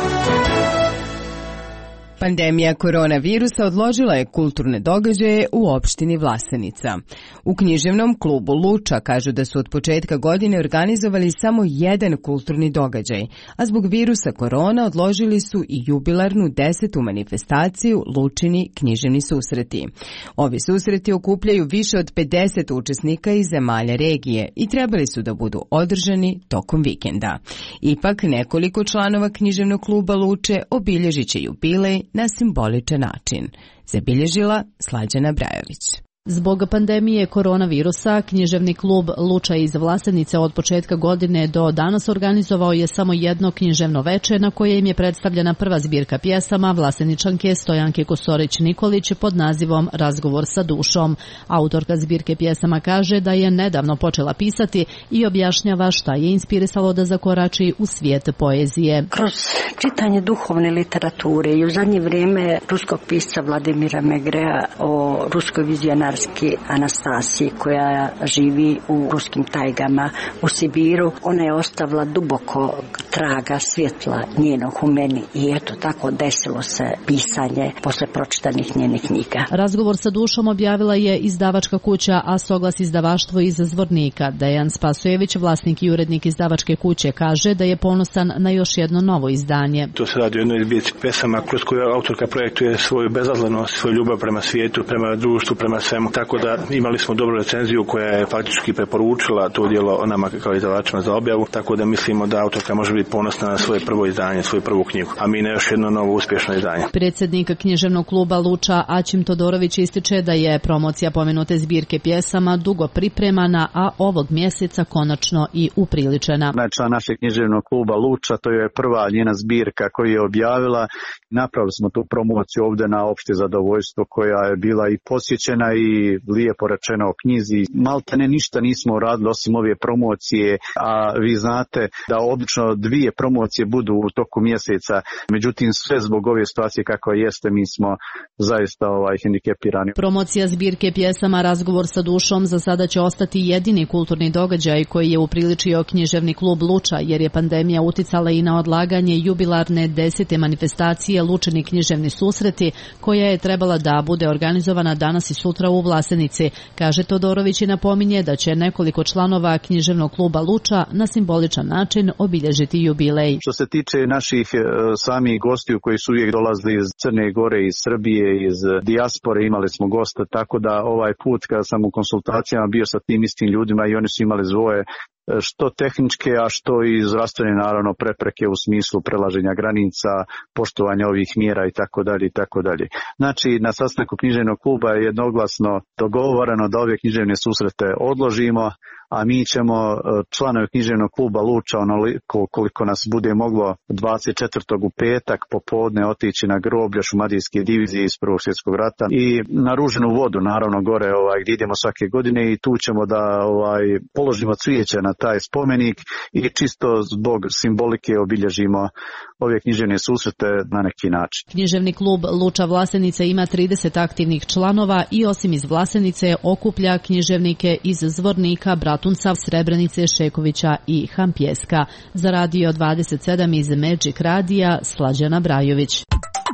Speaker 1: Pandemija koronavirusa odložila je kulturne događaje u opštini Vlasenica. U književnom klubu Luča kažu da su od početka godine organizovali samo jedan kulturni događaj, a zbog virusa korona odložili su i jubilarnu desetu manifestaciju Lučini književni susreti. Ovi susreti okupljaju više od pedeset učesnika iz zemalja regije i trebali su da budu održani tokom vikenda. Ipak nekoliko članova književnog kluba Luče obilježit će jubilej na simboličan način, zabilježila Slađana Brajović.
Speaker 15: Zbog pandemije koronavirusa, književni klub Luča iz Vlasenice od početka godine do danas organizovao je samo jedno književno veče na kojem je predstavljena prva zbirka pjesama Vlaseničanke Stojanke Kosorić-Nikolić pod nazivom Razgovor sa dušom. Autorka zbirke pjesama kaže da je nedavno počela pisati i objašnjava šta je inspirisalo da zakorači u svijet poezije.
Speaker 16: Kroz čitanje duhovne literature i u zadnje vrijeme ruskog pisca Vladimira Megreja o ruskoj vizionarskoj Anastasiji koja živi u ruskim tajgama u Sibiru, ona je ostavila duboko traga svjetla njenog u meni i eto tako desilo se pisanje posle pročitanih njenih knjiga.
Speaker 15: Razgovor sa dušom objavila je izdavačka kuća Asoglas izdavaštvo iz Zvornika. Dejan Spasojević, vlasnik i urednik izdavačke kuće, kaže da je ponosan na još jedno novo izdanje.
Speaker 17: To se radi o jednoj zbirci pesama kroz koju autorka projektuje svoju bezazlenost, svoju ljubav prema svijetu, prema društvu, prema svemu. Tako da imali smo dobru recenziju koja je faktički preporučila to djelo nama kao izdavačima za objavu, tako da mislimo da autorka može biti ponosna na svoje prvo izdanje, svoju prvu knjigu, a mi na još jedno novo uspješno izdanje.
Speaker 15: Predsjednik književnog kluba Luča Aćim Todorović ističe da je promocija pomenute zbirke pjesama dugo pripremana, a ovog mjeseca konačno i upriličena.
Speaker 19: Član našeg književnog kluba Luča, to je prva njena zbirka koju je objavila. Napravili smo tu promociju ovdje na opšte zadovoljstvo koja je bila i posjećena i lijepo rečeno o knjizi. Malte ne ništa nismo radili osim ove promocije, a vi znate da obično dvije promocije budu u toku mjeseca, međutim sve zbog ove situacije kako jeste mi smo zaista ovaj, hendikepirani.
Speaker 15: Promocija zbirke pjesama Razgovor sa dušom za sada će ostati jedini kulturni događaj koji je upriličio književni klub Luča, jer je pandemija uticala i na odlaganje jubilarne desete manifestacije Lučini književni susreti, koja je trebala da bude organizovana danas i sutra u Vlasenici, kaže Todorović i napominje da će nekoliko članova književnog kluba Luča na simboličan način obilježiti jubilej.
Speaker 19: Što se tiče naših e, samih gostiju koji su uvijek dolazili iz Crne Gore, iz Srbije, iz dijaspore, imali smo gosta, tako da ovaj put kada sam u konsultacijama bio sa tim istim ljudima i oni su imali svoje što tehničke, a što i zdravstvene naravno prepreke u smislu prelaženja granica, poštovanja ovih mjera i tako dalje i tako dalje. Znači na sastanku književnog kluba je jednoglasno dogovoreno da ove književne susrete odložimo, a mi ćemo članovi književnog kluba Luča onoliko koliko nas bude moglo dvadeset četvrtog u petak popodne otići na groblje šumadijske divizije iz Prvog svjetskog rata i na Ruženu vodu, naravno gore ovaj, gdje idemo svake godine i tu ćemo da ovaj, položimo cvijeće na taj spomenik i čisto zbog simbolike obilježimo ove književne susrete na neki način.
Speaker 15: Književni klub Luča Vlasenica ima trideset aktivnih članova i osim iz Vlasenice okuplja književnike iz Zvornika, Bratunca, Srebrenice, Šekovića i Hampjeska. Za Radio dvadeset sedam iz Magic Radija, Slađana Brajović.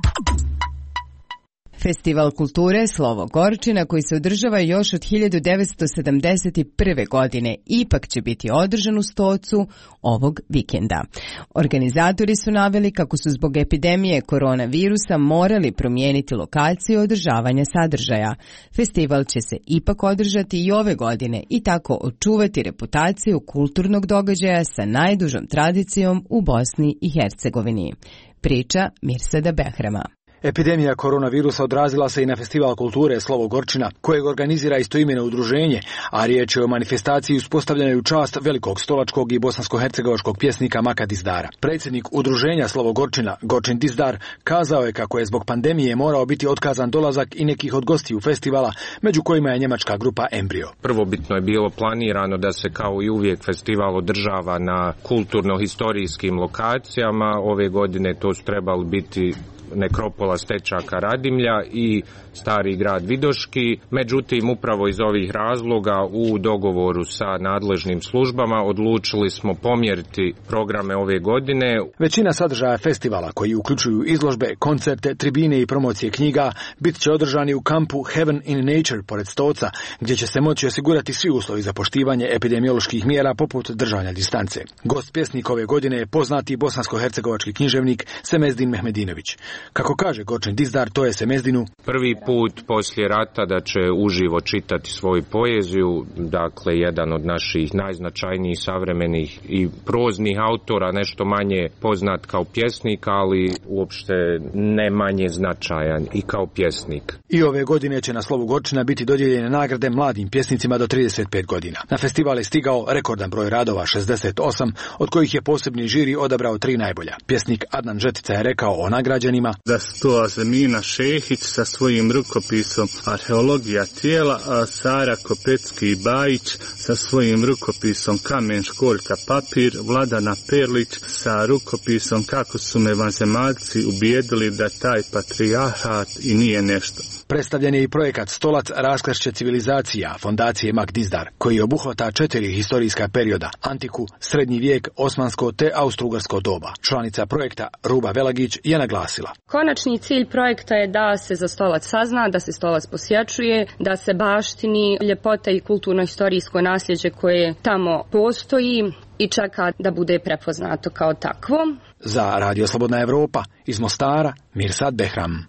Speaker 1: Festival kulture Slovo Gorčina, koji se održava još od hiljadu devetsto sedamdeset prve. godine, ipak će biti održan u Stocu ovog vikenda. Organizatori su naveli kako su zbog epidemije koronavirusa morali promijeniti lokaciju održavanja sadržaja. Festival će se ipak održati i ove godine i tako očuvati reputaciju kulturnog događaja sa najdužom tradicijom u Bosni i Hercegovini. Priča Mirsada Behrama.
Speaker 2: Epidemija koronavirusa odrazila se i na Festival kulture Slovo Gorčina, kojeg organizira istoimeno udruženje, a riječ je o manifestaciji uspostavljenoj u čast velikog stolačkog i bosansko-hercegovačkog pjesnika Maka Dizdara. Predsjednik udruženja Slovo Gorčina, Gorčin Dizdar, kazao je kako je zbog pandemije morao biti otkazan dolazak i nekih od gostiju festivala, među kojima je njemačka grupa Embryo.
Speaker 4: Prvobitno je bilo planirano da se kao i uvijek festival održava na kulturno-historijskim lokacijama. Ove godine to su trebali biti nekropola Stečaka Radimlja i Stari grad Vidoški. Međutim, upravo iz ovih razloga u dogovoru sa nadležnim službama odlučili smo pomjeriti programe ove godine.
Speaker 2: Većina sadržaja festivala, koji uključuju izložbe, koncerte, tribine i promocije knjiga, bit će održani u kampu Heaven in Nature pored Stoca, gdje će se moći osigurati svi uslovi za poštivanje epidemioloških mjera poput držanja distance. Gost pjesnik ove godine je poznati bosansko-hercegovački književnik Semezdin Mehmedinović. Kako kaže Gorčin Dizdar, to je Semezdinu
Speaker 4: prvi put poslije rata da će uživo čitati svoju poeziju, dakle jedan od naših najznačajnijih savremenih i proznih autora, nešto manje poznat kao pjesnik, ali uopšte ne manje značajan i kao pjesnik.
Speaker 2: I ove godine će na Slovu Gorčina biti dodijeljene nagrade mladim pjesnicima do trideset pet godina. Na festival je stigao rekordan broj radova, šezdeset osam, od kojih je posebni žiri odabrao tri najbolja. Pjesnik Adnan Žetica je rekao o nagrađenima
Speaker 6: da su to Azemina Šehić sa svojim rukopisom Arheologija tijela, a Sara Kopecki Bajić sa svojim rukopisom Kamen, školjka, papir, Vladana Perlić sa rukopisom Kako su me vanzemaljci ubijedili da taj patrijarhat i nije nešto.
Speaker 2: Predstavljen je i projekat Stolac raskršće civilizacija fondacije Mak Dizdar, koji obuhvata četiri historijska perioda: antiku, srednji vijek, osmansko te austrougarsko doba. Članica projekta Ruba Velagić je naglasila:
Speaker 20: konačni cilj projekta je da se za Stolac sazna, da se Stolac posjećuje, da se baštini ljepota i kulturno-historijsko nasljeđe koje tamo postoji i čeka da bude prepoznato kao takvo.
Speaker 2: Za Radio Slobodna Evropa iz Mostara, Mirsad Behram.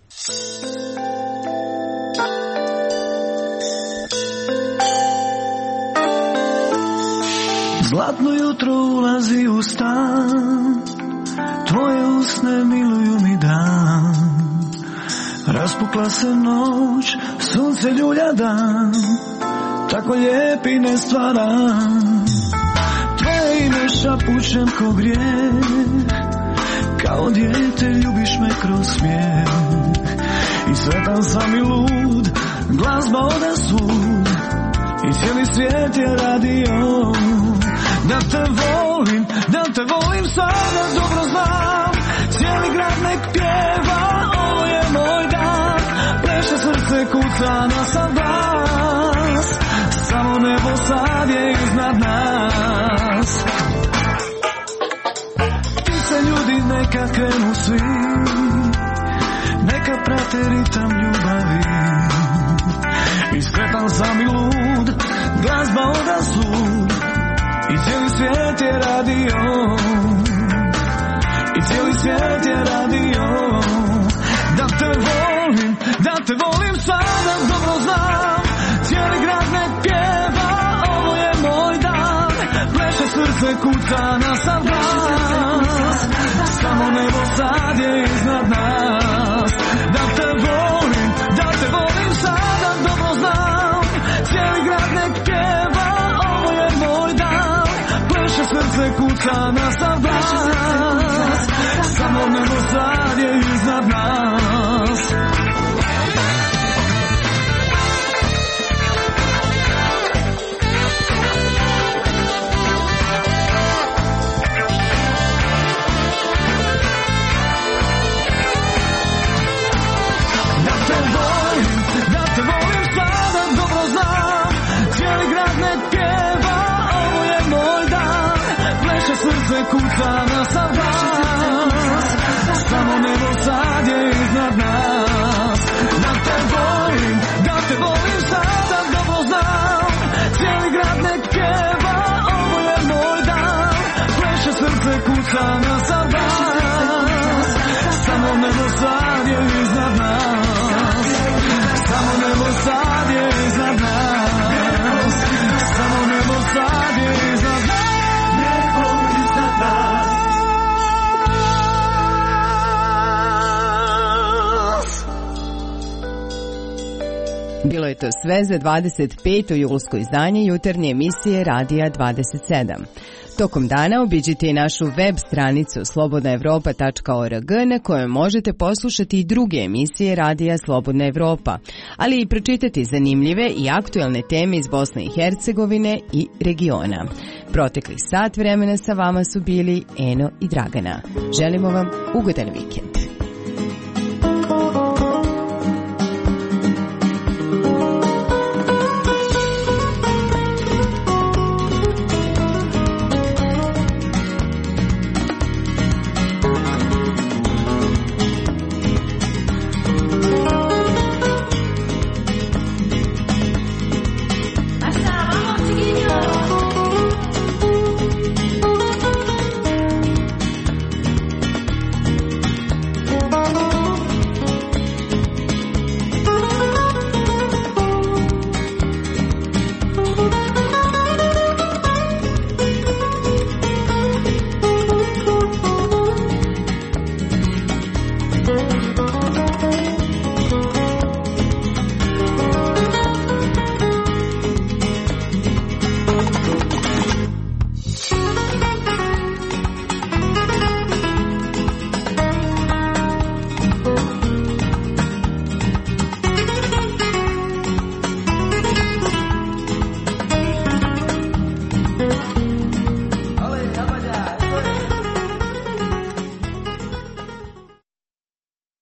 Speaker 18: Zlatno jutro ulazi u stan, tvoje usne miluju mi dan. Raspukla se noć, sunce ljulja dan, tako lijepi ne stvaram. Tvoje ime šapućem ko grijeh, kao dijete ljubiš me kroz smijeh. I sretan sam i lud, glazba ode svud, i cijeli svijet je radio. Da te volim, da te volim sada dobro znam. Cijeli grad nek pjeva, ovo je moj dan. Pleše srce, kuca na sav glas, samo nebo sad je iznad nas. Ti se ljudi neka krenu svi, neka prate ritam ljubavi. I sretan sam i lud, glazba oda sud, i cijeli svijet je radio, i cijeli svijet je radio. Da te volim, da te volim sada dobro znam. Cijeli grad nek pjeva, ovo je moj dan. Pleše srce, kuca na sav glas, samo nebo sad je iznad nas. Da te volim, da te volim sada dobro znam. Cijeli grad nek pjeva, ovo je moj kuca na sav glas, samo nebo sad je iznad nas. Srce kuca na sav glas, samo nebo sad je iznad nas. Da te volim, da te volim sada dobro znam, cijeli grad nek pjeva, ovo je moj dan. Pleše srce kuca na sav glas, samo nebo sad je iznad nas. Samo nebo sad je iznad nas, samo nebo sad je iznad nas.
Speaker 1: Bilo je to sve za dvadeset peto julsko izdanje jutarnje emisije Radija dvadeset sedam. Tokom dana obiđite i našu web stranicu slobodna evropa tačka org na kojoj možete poslušati i druge emisije Radija Slobodna Evropa, ali i pročitati zanimljive i aktuelne teme iz Bosne i Hercegovine i regiona. Protekli sat vremena sa vama su bili Eno i Dragana. Želimo vam ugodan vikend.
Speaker 18: Thank you.